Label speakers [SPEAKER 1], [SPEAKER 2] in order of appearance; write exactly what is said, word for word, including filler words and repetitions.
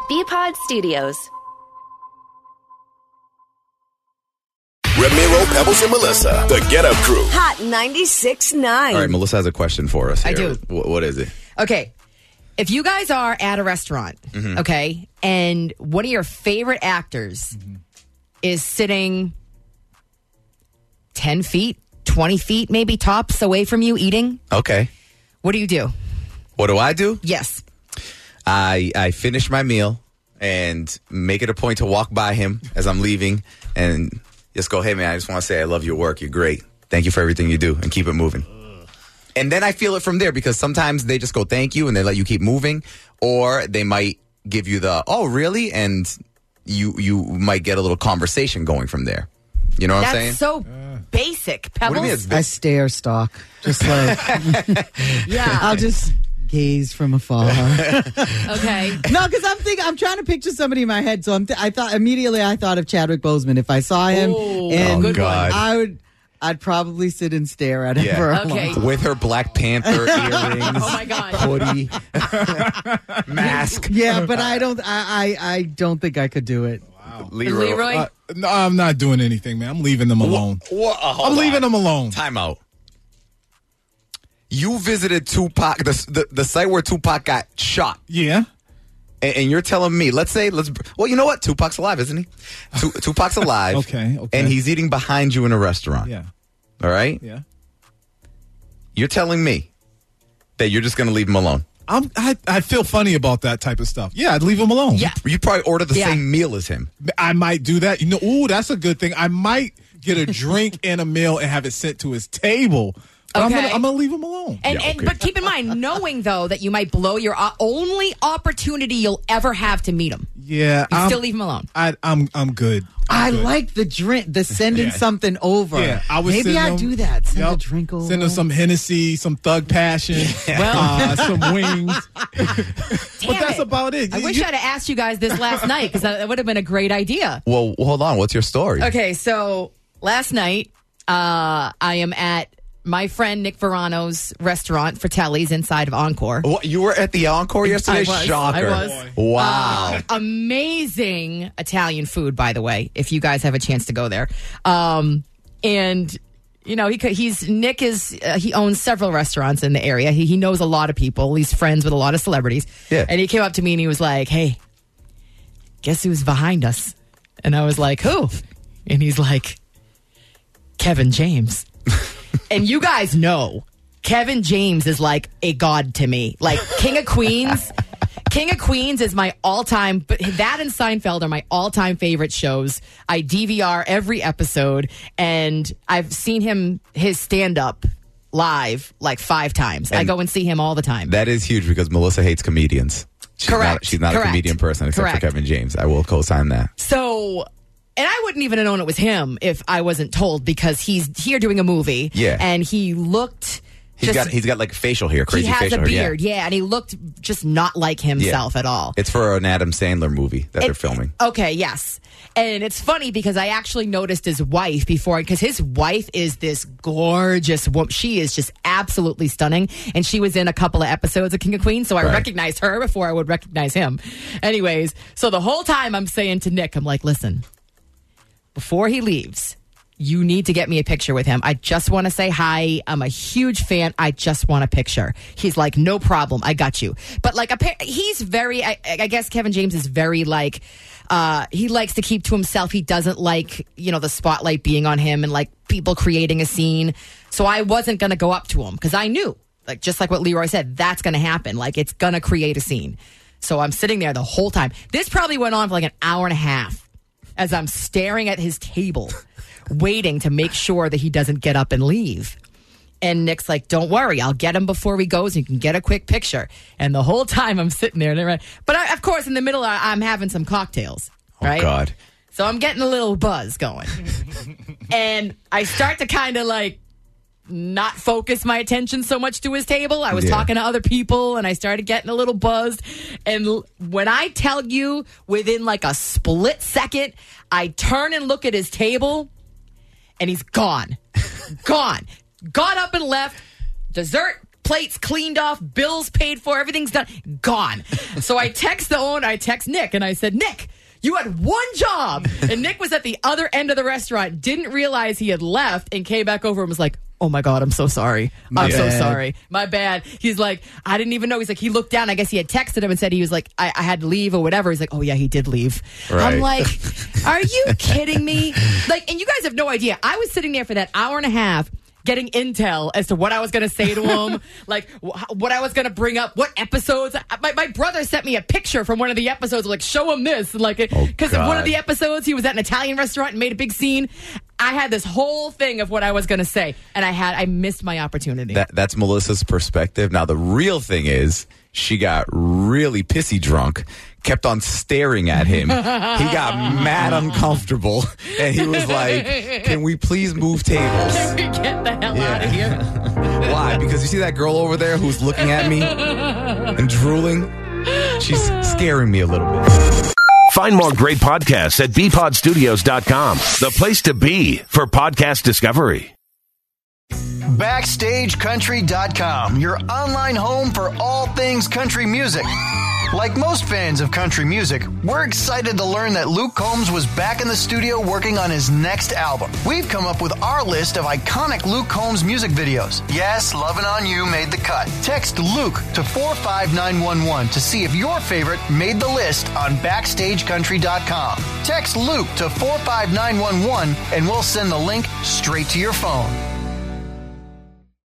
[SPEAKER 1] B-Pod Studios.
[SPEAKER 2] Ramiro, Pebbles, and Melissa, the Get Up Crew.
[SPEAKER 3] Hot ninety-six point nine.
[SPEAKER 4] All right, Melissa has a question for us here.
[SPEAKER 5] I do.
[SPEAKER 4] What, what is it?
[SPEAKER 5] Okay. If you guys are at a restaurant,
[SPEAKER 4] Mm-hmm.
[SPEAKER 5] okay, and one of your favorite actors
[SPEAKER 4] Mm-hmm.
[SPEAKER 5] is sitting ten feet, twenty feet, maybe tops away from you eating,
[SPEAKER 4] Okay.
[SPEAKER 5] what do you do?
[SPEAKER 4] What do I do?
[SPEAKER 5] Yes.
[SPEAKER 4] I I finish my meal and make it a point to walk by him as I'm leaving and just go, hey, man, I just want to say I love your work. You're great. Thank you for everything you do, and keep it moving. And then I feel it from there, because sometimes they just go thank you and they let you keep moving, or they might give you the, oh, really? And you you might get a little conversation going from there. You know what
[SPEAKER 5] That's
[SPEAKER 4] I'm saying?
[SPEAKER 5] so basic,
[SPEAKER 4] What do you mean
[SPEAKER 5] Pebbles.
[SPEAKER 4] it's
[SPEAKER 6] I stare stalk. Just like,
[SPEAKER 5] Yeah.
[SPEAKER 6] I'll just gaze from afar.
[SPEAKER 5] Okay.
[SPEAKER 6] No, because I'm thinking, I'm trying to picture somebody in my head. So I'm th- I thought immediately I thought of Chadwick Boseman. If I saw him,
[SPEAKER 5] Ooh,
[SPEAKER 6] and
[SPEAKER 4] good God.
[SPEAKER 6] I would, I'd probably sit and stare at him
[SPEAKER 4] Yeah.
[SPEAKER 6] for a
[SPEAKER 5] Okay.
[SPEAKER 6] long time.
[SPEAKER 4] With her Black Panther earrings,
[SPEAKER 5] Oh, my God.
[SPEAKER 4] hoodie, mask.
[SPEAKER 6] Yeah, but I don't. I, I I don't think I could do it.
[SPEAKER 4] Leroy.
[SPEAKER 5] Leroy?
[SPEAKER 7] Uh, no, I'm not doing anything, man. I'm leaving them alone.
[SPEAKER 4] What? Uh, hold
[SPEAKER 7] I'm leaving
[SPEAKER 4] on.
[SPEAKER 7] them alone.
[SPEAKER 4] Time out. You visited Tupac, the, the the site where Tupac got shot,
[SPEAKER 7] Yeah.
[SPEAKER 4] and, and you're telling me, let's say, let's. Well, you know what? Tupac's alive, isn't he? Tu- Tupac's alive.
[SPEAKER 7] Okay, okay.
[SPEAKER 4] And he's eating behind you in a restaurant.
[SPEAKER 7] Yeah.
[SPEAKER 4] All right.
[SPEAKER 7] Yeah.
[SPEAKER 4] You're telling me that you're just going to leave him alone.
[SPEAKER 7] I'm, I, I feel funny about that type of stuff. Yeah, I'd leave him alone.
[SPEAKER 5] Yeah.
[SPEAKER 4] You probably order the
[SPEAKER 5] Yeah.
[SPEAKER 4] same meal as him.
[SPEAKER 7] I might do that. You know, ooh, that's a good thing. I might get a drink and a meal and have it sent to his table. But I'm
[SPEAKER 5] Okay.
[SPEAKER 7] gonna, I'm gonna leave him alone.
[SPEAKER 5] And,
[SPEAKER 4] Yeah,
[SPEAKER 5] and
[SPEAKER 4] okay.
[SPEAKER 5] but keep in mind, knowing though that you might blow your o- only opportunity you'll ever have to meet him,
[SPEAKER 7] Yeah,
[SPEAKER 5] you
[SPEAKER 7] I'm,
[SPEAKER 5] still leave him alone.
[SPEAKER 7] I, I'm I'm good.
[SPEAKER 6] I
[SPEAKER 7] I'm good.
[SPEAKER 6] like the drink, the sending
[SPEAKER 7] Yeah.
[SPEAKER 6] something over.
[SPEAKER 7] Yeah, I would
[SPEAKER 6] Maybe
[SPEAKER 7] send
[SPEAKER 6] I
[SPEAKER 7] them-
[SPEAKER 6] do that. Send
[SPEAKER 7] Yep.
[SPEAKER 6] a drink over.
[SPEAKER 7] Send him some Hennessy, some Thug Passion, uh, some wings. but
[SPEAKER 5] Damn
[SPEAKER 7] that's
[SPEAKER 5] it.
[SPEAKER 7] about it.
[SPEAKER 5] I
[SPEAKER 7] You-
[SPEAKER 5] wish
[SPEAKER 7] you-
[SPEAKER 5] I'd have asked you guys this last night, because that would have been a great idea.
[SPEAKER 4] Well, hold on. What's your story?
[SPEAKER 5] Okay, so last night uh, I am at my friend Nick Verano's restaurant, Fratelli's, inside of Encore.
[SPEAKER 4] What, you were at the Encore yesterday?
[SPEAKER 5] I was.
[SPEAKER 4] Shocker.
[SPEAKER 5] I was.
[SPEAKER 4] Wow.
[SPEAKER 5] Amazing Italian food, by the way, if you guys have a chance to go there. Um, and you know, he could- he's Nick is uh, he owns several restaurants in the area. He he knows a lot of people. He's friends with a lot of celebrities.
[SPEAKER 4] Yeah.
[SPEAKER 5] And he came up to me and he was like, "Hey, guess who's behind us?" And I was like, "Who?" And he's like, "Kevin James." And you guys know Kevin James is like a god to me. Like King of Queens. King of Queens is my all-time, but that and Seinfeld are my all-time favorite shows. I D V R every episode, and I've seen him, his stand-up live like five times. I
[SPEAKER 4] And
[SPEAKER 5] go and see him all the time.
[SPEAKER 4] That is huge, because Melissa hates comedians. She's
[SPEAKER 5] Correct.
[SPEAKER 4] Not, she's not
[SPEAKER 5] Correct.
[SPEAKER 4] a comedian person except
[SPEAKER 5] Correct.
[SPEAKER 4] for Kevin James. I will co-sign that.
[SPEAKER 5] So, and I wouldn't even have known it was him if I wasn't told, because he's here doing a movie.
[SPEAKER 4] Yeah.
[SPEAKER 5] And he looked
[SPEAKER 4] He's
[SPEAKER 5] just,
[SPEAKER 4] got he's got like facial hair, crazy
[SPEAKER 5] he has
[SPEAKER 4] facial
[SPEAKER 5] a
[SPEAKER 4] hair.
[SPEAKER 5] beard, yeah. And he looked just not like himself at all.
[SPEAKER 4] It's for an Adam Sandler movie that they're
[SPEAKER 5] It-
[SPEAKER 4] filming.
[SPEAKER 5] Okay, yes. And it's funny because I actually noticed his wife before, because his wife is this gorgeous woman. She is just absolutely stunning. And she was in a couple of episodes of King of Queens, so I
[SPEAKER 4] Right.
[SPEAKER 5] recognized her before I would recognize him. Anyways, so the whole time I'm saying to Nick, I'm like, listen, before he leaves, you need to get me a picture with him. I just want to say hi. I'm a huge fan. I just want a picture. He's like, no problem. I got you. But like, appa- he's very, I, I guess Kevin James is very like, uh, he likes to keep to himself. He doesn't like, you know, the spotlight being on him and like people creating a scene. So I wasn't going to go up to him because I knew, like, just like what Leroy said, that's going to happen. Like, it's going to create a scene. So I'm sitting there the whole time. This probably went on for like an hour and a half as I'm staring at his table, waiting to make sure that he doesn't get up and leave. And Nick's like, don't worry, I'll get him before he goes. You can get a quick picture. And the whole time I'm sitting there. And they're- but I, of course, in the middle, I, I'm having some cocktails. Right?
[SPEAKER 4] Oh, God.
[SPEAKER 5] So I'm getting a little buzz going. And I start to kind of like not focus my attention so much to his table. I was
[SPEAKER 4] Yeah.
[SPEAKER 5] talking to other people and I started getting a little buzzed. And l- when I tell you, within like a split second, I turn and look at his table and he's gone. Gone. Got up and left. Dessert plates cleaned off, bills paid for, everything's done. Gone. So I text the owner, I text Nick, and I said, Nick, you had one job. And Nick was at the other end of the restaurant, didn't realize he had left, and came back over and was like, oh my God, I'm so sorry.
[SPEAKER 6] My
[SPEAKER 5] I'm so
[SPEAKER 6] bad.
[SPEAKER 5] sorry. My bad. He's like, I didn't even know. He's like, he looked down. I guess he had texted him and said he was like, I, I had to leave or whatever. He's like, oh yeah, he did leave.
[SPEAKER 4] Right.
[SPEAKER 5] I'm like, are you kidding me? Like, and you guys have no idea. I was sitting there for that hour and a half getting intel as to what I was going to say to him, like wh- what I was going to bring up, what episodes. My, my brother sent me a picture from one of the episodes, like, show him this. Like, because
[SPEAKER 4] Oh,
[SPEAKER 5] of one of
[SPEAKER 4] God.
[SPEAKER 5] the episodes, he was at an Italian restaurant and made a big scene. I had this whole thing of what I was going to say, and I had I missed my opportunity.
[SPEAKER 4] That, that's Melissa's perspective. Now, the real thing is, she got really pissy drunk, kept on staring at him. He got mad uncomfortable, and he was like, can we please move tables?
[SPEAKER 5] Can we get the hell out of here?
[SPEAKER 4] Why? Because you see that girl over there who's looking at me and drooling? She's scaring me a little bit.
[SPEAKER 2] Find more great podcasts at b pod studios dot com, the place to be for podcast discovery.
[SPEAKER 1] Backstage Country dot com, your online home for all things country music. Like most fans of country music, we're excited to learn that Luke Combs was back in the studio working on his next album. We've come up with our list of iconic Luke Combs music videos. Yes, Lovin' On You made the cut. Text Luke to four five nine one one to see if your favorite made the list on Backstage Country dot com. Text Luke to four five nine one one and we'll send the link straight to your phone.